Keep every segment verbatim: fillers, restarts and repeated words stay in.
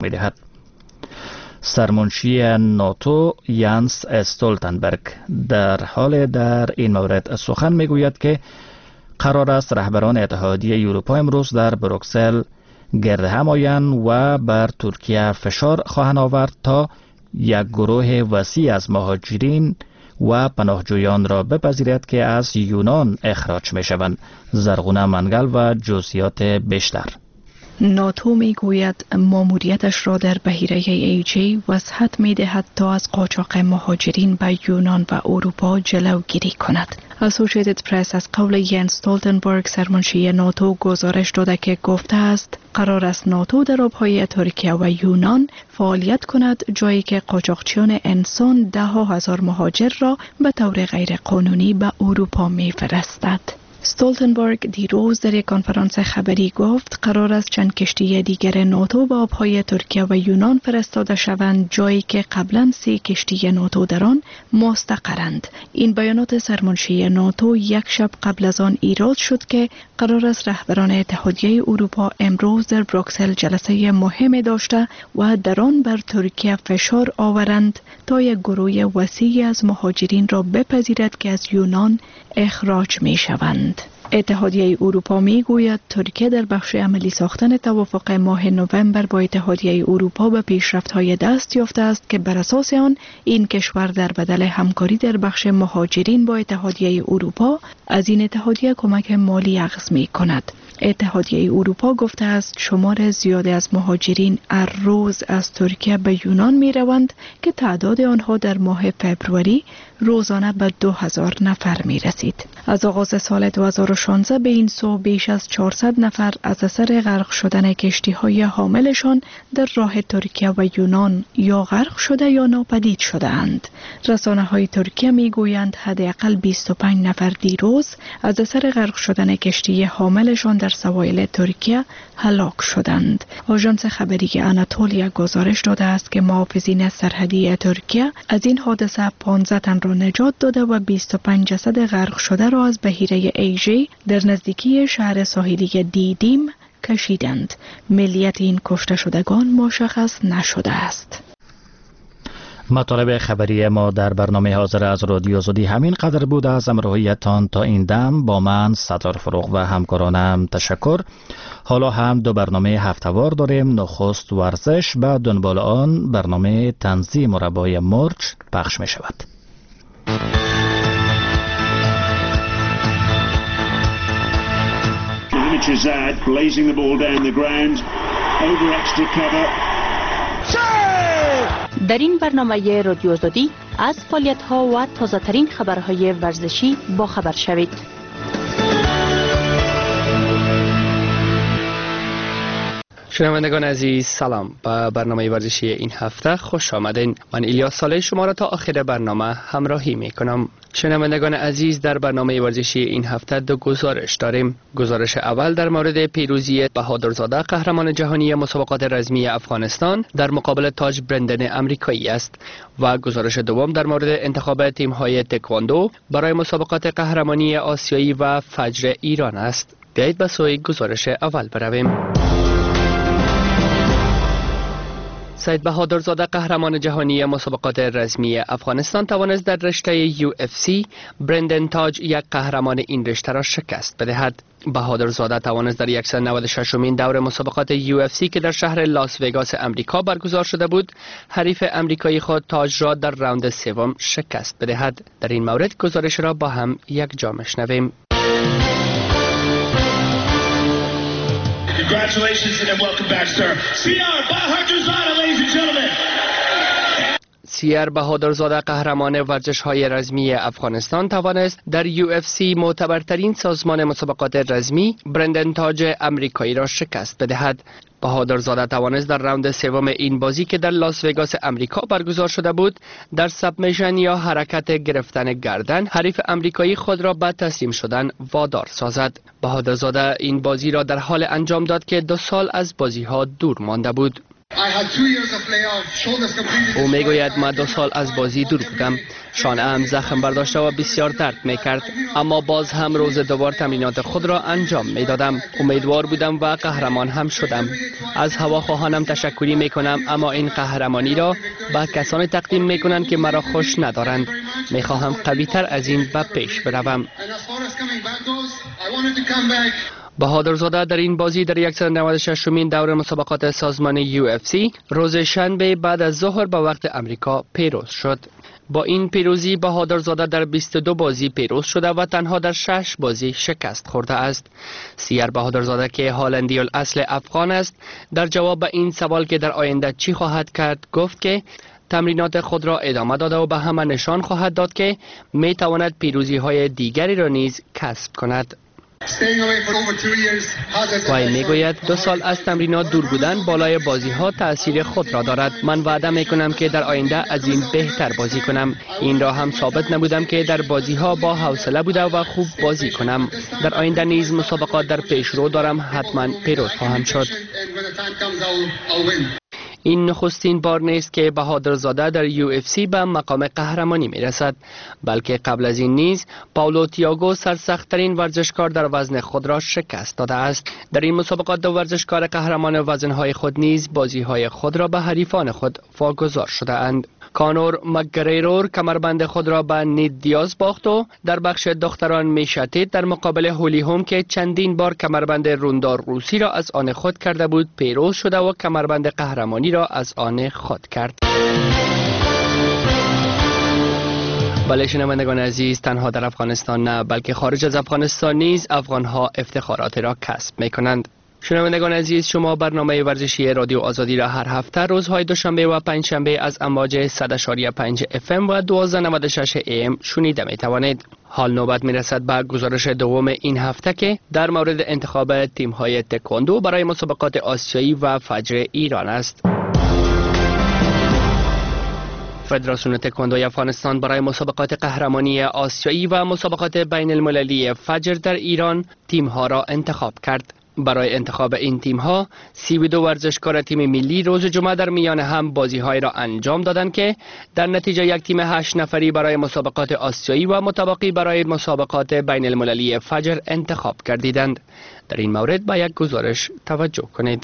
می‌دهد. سرمنشی ناتو یانس استولتنبرگ در حال در این مورد سخن میگوید که قرار است رهبران اتحادیه اروپا امروز در بروکسل گرد هم آیند و بر ترکیه فشار خواهند آورد تا یک گروه وسیع از مهاجرین و پناهجویان را بپذیرد که از یونان اخراج می شوند. زرغونه منگل و جزئیات بیشتر. ناتو می گوید ماموریتش را در بحیره ایجی وسعت می دهد تا از قاچاق مهاجرین به یونان و اروپا جلوگیری کند. اسوسییتد پرس از قول ینس استولتنبرگ سرمنشی ناتو گزارش داده که گفته است قرار است ناتو در آبهای ترکیه و یونان فعالیت کند، جایی که قاچاقچیان انسان ده ها هزار مهاجر را به طور غیر قانونی به اروپا می فرستد. استولتنبرگ دیروز در یک کنفرانس خبری گفت قرار است چند کشتی دیگر ناتو به آبهای ترکیه و یونان فرستاده شوند، جایی که قبلا سه کشتی ناتو در آن مستقرند. این بیانات سرمنشی ناتو یک شب قبل از آن ایراد شد که قرار است رهبران اتحادیه اروپا امروز در بروکسل جلسه مهم داشته و در آن بر ترکیه فشار آورند تا یک گروه وسیعی از مهاجرین را بپذیرد که از یونان اخراج می شوند. اتحادیه اروپا می گوید ترکیه در بخش عملی ساختن توافق ماه نوامبر با اتحادیه اروپا به پیشرفت‌های دست یافته است که بر اساس آن این کشور در بدل همکاری در بخش مهاجرین با اتحادیه اروپا از این اتحادیه کمک مالی اخذ می کند. اتحادیه اروپا گفته است شمار زیادی از مهاجرین هر روز از ترکیه به یونان می روند که تعداد آنها در ماه فبروری روزانه به دو هزار نفر می رسید. از آغاز سال دو هزار و شانزده به این سو بیش از چهارصد نفر از اثر غرق شدن کشتی های حاملشان در راه ترکیه و یونان یا غرق شده یا ناپدید شده اند. رسانه های ترکیه می گویند حداقل بیست و پنج نفر دیروز از اثر غرق شدن کشتی حاملشان در سواحل ترکیه هلاک شدند. آژانس خبری آناتولیا گزارش داده است که محافظین سرحدی ترکیه از این حادثه پانزده تن را نجات داده و بیست و پنج جسد غرق شده را از بحیره ایجی در نزدیکی شهر ساحلی دیدیم کشیدند. ملیت این کشته شدگان مشخص نشده است. مطالب خبری ما در برنامه حاضر از رادیو آزادی همین قدر بود. از همراهیتان تا این دم با من ستار فروغ و همکارانم تشکر. حالا هم دو برنامه هفته‌وار داریم. نخست ورزش، به دنبال آن برنامه تنزیه مربای مرج پخش می شود. Chazad blazing the ball down the ground over extra cover. در این برنامه رادیو آزادی از فعالیت‌ها و تازه‌ترین خبرهای ورزشی با خبر شوید. شنوندگان عزیز سلام، به برنامه ورزشی این هفته خوش آمدین. من الیاس صالح شما را تا آخر برنامه همراهی می کنم. شنوندگان عزیز، در برنامه ورزشی این هفته دو گزارش داریم. گزارش اول در مورد پیروزی بهادرزاده قهرمان جهانی مسابقات رزمی افغانستان در مقابل تاج برندن امریکایی است و گزارش دوم در مورد انتخاب تیم‌های تکواندو برای مسابقات قهرمانی آسیایی و فجر ایران است. بیایید به سوی گزارش اول برویم. سید بهادرزاده قهرمان جهانی مسابقات رزمی افغانستان توانست در رشته یو اف سی برندن تاج یک قهرمان این رشته را شکست بدهد. بهادرزاده توانست در صد و نود و شش مین دور مسابقات یو اف سی که در شهر لاس وگاس امریکا برگزار شده بود، حریف امریکایی خود تاج را در راوند سوم شکست بدهد. در این مورد گزارش را با هم یک جا میشنویم. Congratulations and welcome back, sir. سیار بهادرزاده, ladies and gentlemen. سیار بهادرزاده قهرمان ورزش‌های رزمی افغانستان توانست در یو اف سی معتبرترین سازمان مسابقات رزمی برندن تاج امریکایی را شکست بدهد. بهادرزاده توانست در راوند سوم این بازی که در لاس وگاس امریکا برگزار شده بود در سابمیشن یا حرکت گرفتن گردن حریف امریکایی خود را به تسلیم شدن وادار سازد. بهادرزاده این بازی را در حال انجام داد که دو سال از بازی ها دور مانده بود. او میگوید من دو سال از بازی دور بودم. شانه هم زخم برداشته و بسیار درد میکرد، اما باز هم روز دوبار تمرینات خود را انجام میدادم. امیدوار بودم و قهرمان هم شدم. از هواخواهانم تشکری میکنم، اما این قهرمانی را به کسانی تقدیم میکنند که مرا خوش ندارند. میخواهم قوی تر از این به پیش بروم. بهادرزاده در این بازی در صد و نود و شش مین دور مسابقات سازمان یو اف سی روز شنبه بعد از ظهر به وقت امریکا پیروز شد. با این پیروزی بهادرزاده در بیست و دو بازی پیروز شده و تنها در شش بازی شکست خورده است. سیر بهادرزاده که هالندی الاصل افغان است، در جواب به این سوال که در آینده چی خواهد کرد گفت که تمرینات خود را ادامه داده و به همه نشان خواهد داد که می تواند پیروزی های دیگری را نیز کسب کند. وی میگوید دو سال از تمرینات دور بودن بالای بازی ها تأثیر خود را دارد. من وعده می کنم که در آینده از این بهتر بازی کنم. این را هم ثابت نمودم که در بازی ها با حوصله بوده و خوب بازی کنم. در آینده نیز مسابقات در پیش رو دارم، حتما پیروز خواهم شد. این نخستین بار نیست که بهادرزاده در یو اف سی به مقام قهرمانی می رسد، بلکه قبل از این نیز پائولو تییاگو سرسخت‌ترین ورزشکار در وزن خود را شکست داده است. در این مسابقات دو ورزشکار قهرمان وزنهای خود نیز بازیهای خود را به حریفان خود واگذار شده اند. کانور مکگریرور کمربند خود را به نید دیاز باخت و در بخش دختران میشتید در مقابل هولی هوم که چندین بار کمربند روندار روسی را از آن خود کرده بود پیروز شده و کمربند قهرمانی را از آن خود کرد. بله شنوندگان عزیز، تنها در افغانستان نه بلکه خارج از افغانستان نیز افغانها افتخارات را کسب می کنند. شنوندگان عزیز، شما برنامه ورزشی رادیو آزادی را هر هفته روزهای دوشنبه و پنجشنبه از امواج صد و پنج اف ام و دویست و نود و شش ای ام شنیده می توانید. حال نوبت می رسد به گزارش دوم این هفته که در مورد انتخاب تیم های تکواندو برای مسابقات آسیایی و فجر ایران است. فدراسیون تکواندوی افغانستان برای مسابقات قهرمانی آسیایی و مسابقات بین المللی فجر در ایران تیم ها را انتخاب کرد. برای انتخاب این تیم ها سی و دو ورزشکار تیم ملی روز جمعه در میان هم بازی های را انجام دادند که در نتیجه یک تیم هشت نفری برای مسابقات آسیایی و متبقی برای مسابقات بین المللی فجر انتخاب گردیدند. در این مورد با یک گزارش توجه کنید.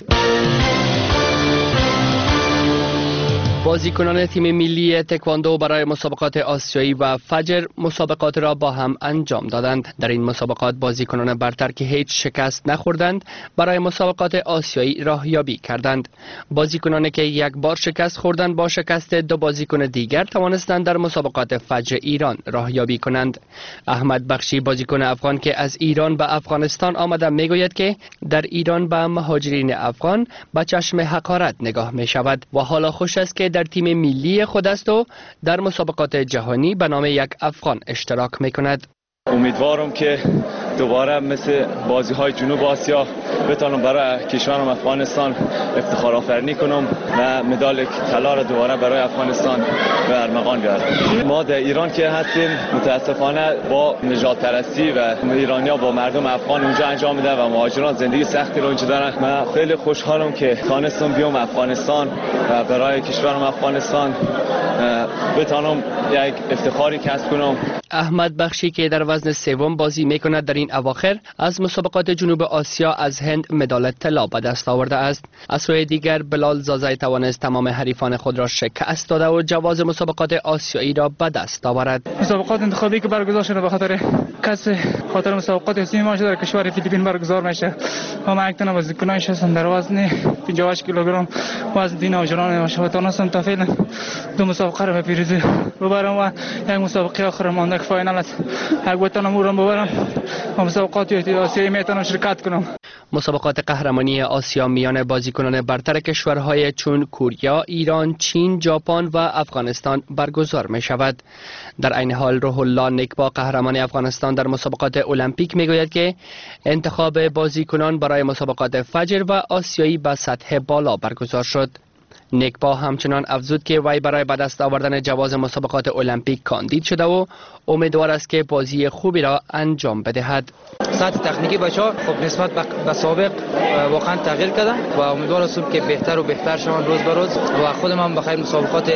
بازیکنان تیم ملی تکواندو برای مسابقات آسیایی و فجر مسابقات را با هم انجام دادند. در این مسابقات بازیکنان برتر که هیچ شکست نخوردند برای مسابقات آسیایی راهیابی کردند. بازیکنانی که یک بار شکست خوردند با شکست دو بازیکن دیگر توانستند در مسابقات فجر ایران راهیابی کنند. احمد بخشی بازیکن افغان که از ایران به افغانستان آمده میگوید که در ایران به مهاجرین افغان با چشم حقارت نگاه می شود و حالا خوش است که در تیم ملی خود است و در مسابقات جهانی به نام یک افغان اشتراک می کند. امیدوارم که دوباره مثل بازی های جنوب آسیا بتونم برای کشورم افغانستان افتخار آفرینی کنم و مدال طلا را دوباره برای افغانستان به ارمغان بیارم. ما در ایران که هستیم متاسفانه با نژاد پرستی و ایرانیا با مردم افغان اونجا انجام میده و مهاجران زندگی سختی رو اونجا دارن. من خیلی خوشحالم که تونستم بیام افغانستان و برای کشورم افغانستان بتونم یک افتخاری کسب کنم. احمد بخشی که در وزن سوم بازی میکند در این اواخر از مسابقات جنوب آسیا از هند مدال طلا به دست آورده است. از سوی دیگر بلال زازای توانست تمام حریفان خود را شکست داده و جواز مسابقات آسیایی را به دست آورد. مسابقات انتخابی که برگزار شده به خاطر کس خاطر مسابقات آسیایی ما در کشور فیلیپین برگزار میشه. ما یک تن بازیکنانش هستم در وزن پنجاه و هشت کیلوگرم وزن دین آجران و شواتانستم تا فعلا دو مسابقه را به پیروزی ببرم و یک مسابقه آخر مانده که فاینال است. اگه بتونم او را ببرم و مسابقات آسیایی میتونم شرکت کنم. مسابقات قهرمانی آسیا میان بازیکنان برتر کشورهای چون کوریا، ایران، چین، ژاپن و افغانستان برگزار می شود. در این حال روح الله نکبا قهرمان افغانستان در مسابقات المپیک میگوید که انتخاب بازیکنان برای مسابقات فجر و آسیایی به سطح بالا برگزار شد. نکبا همچنان افزود که وی برای به دست آوردن جواز مسابقات المپیک کاندید شده و امیدوار است که بازی خوبی را انجام بدهد. سطح تکنیکی بچه‌ها خب نسبت به سابق واقعا تغییر کرده و امیدوار هستم که بهتر و بهتر شوند روز به روز و خودم هم بخیر مسابقات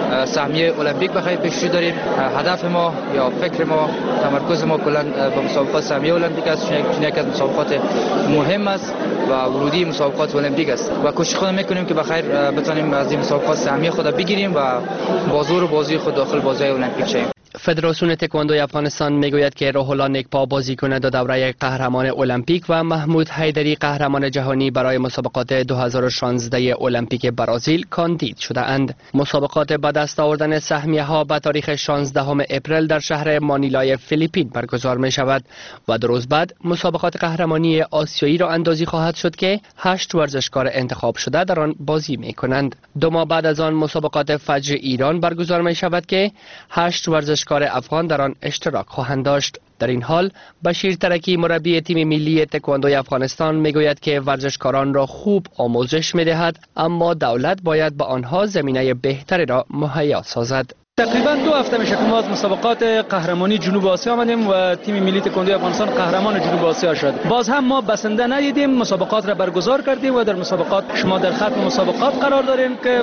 سهمیه المپیک بخیر پیش رو داریم. هدف ما یا فکر ما تمرکز ما کلا به مسابقات سهمیه المپیک است، چون یک از مسابقات مهم است و ورودی مسابقات المپیک است و کوشش خودم میکنیم که بخیر بتونیم از این مسابقات سهمیه خود بگیریم و بازور و بازی خود داخل بازی المپیک شیم. فدراسیون تکواندوی افغانستان میگوید که روح الله نکبا بازیکن دو دوره قهرمان المپیک و محمود حیدری قهرمان جهانی برای مسابقات دو هزار و شانزده المپیک برزیل کاندید شده اند. مسابقات به دست آوردن سهمیه ها به تاریخ شانزدهم اپریل در شهر مانیلای فیلیپین برگزار می شود و دو روز بعد مسابقات قهرمانی آسیایی را اندازی خواهد شد که هشت ورزشکار انتخاب شده در آن بازی می کنند. دو ماه بعد از آن مسابقات فجر ایران برگزار می شود که هشت ورزشکار افغان در آن اشتراک خواهند داشت. در این حال بشیر ترکی مربی تیم ملی تکواندوی افغانستان میگوید که ورزشکاران را خوب آموزش میدهد اما دولت باید به آنها زمینه بهتری را مهیا سازد. تقریبا دو هفته میشه که ما از مسابقات قهرمانی جنوب آسیا آمدیم و تیم ملی تکواندوی افغانستان قهرمان جنوب آسیا شد. باز هم ما بسنده ندیدیم، مسابقات را برگزار کردیم و در مسابقات شما در ختم مسابقات قرار داریم که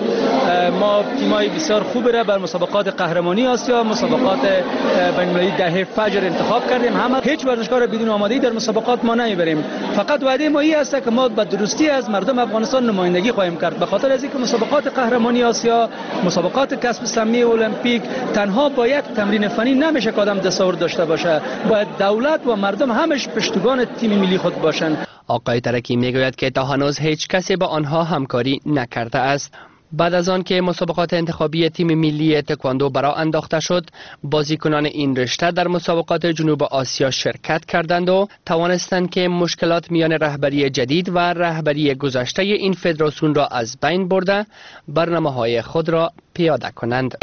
ما تیمای بسیار خوبی را بر مسابقات قهرمانی آسیا، مسابقات بین‌المللی دهه فجر انتخاب کردیم. همه هیچ ورزشکار بدون آمادگی در مسابقات ما نمیبریم. فقط وعده ما این است که ما به درستی از مردم افغانستان نمایندگی خواهیم کرد، به خاطر از اینکه مسابقات قهرمانی آسیا، مسابقات کسب سهمیه المپیک تنها با یک تمرین فنی نمیشه که آدم دستاورد داشته باشه، باید دولت و مردم همش پشتیبان تیم ملی خود باشند. آقای ترکی میگوید که تا هنوز هیچ کسی با آنها همکاری نکرده است. بعد از آن که مسابقات انتخابی تیم ملی تکواندو برا انداخته شد، بازیکنان این رشته در مسابقات جنوب آسیا شرکت کردند و توانستند که مشکلات میان رهبری جدید و رهبری گذشته این فدراسیون را از بین برده برنامه‌های خود را پیاده کنند.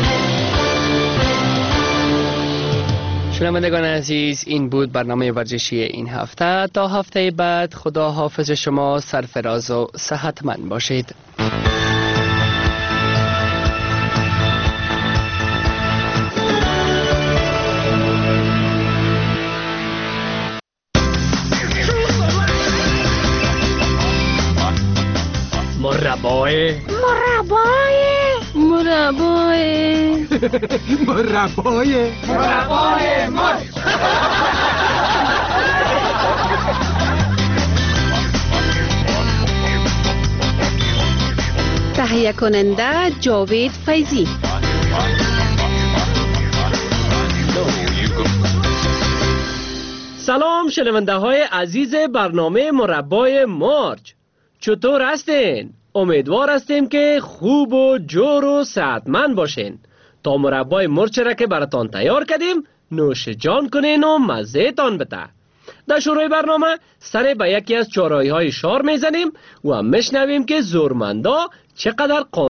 شنوندگان عزیز، این بود برنامه ورزشی این هفته. تا هفته بعد خدا حافظ شما، سرفراز و صحتمند باشید. مربای مربای مربای مربای مربای مرچ. تهیه کننده جاوید فیضی. سلام شنونده های عزیز برنامه مربای مرچ، چطور هستین؟ امیدوار هستیم که خوب و جور و صحتمند باشین. تا مربای مرچ را که براتان تیار کردیم نوش جان کنین و مزه تان بده. در شروع برنامه سر به یکی از چاره‌های های شار میزنیم و میشنویم که زورمندا چقدر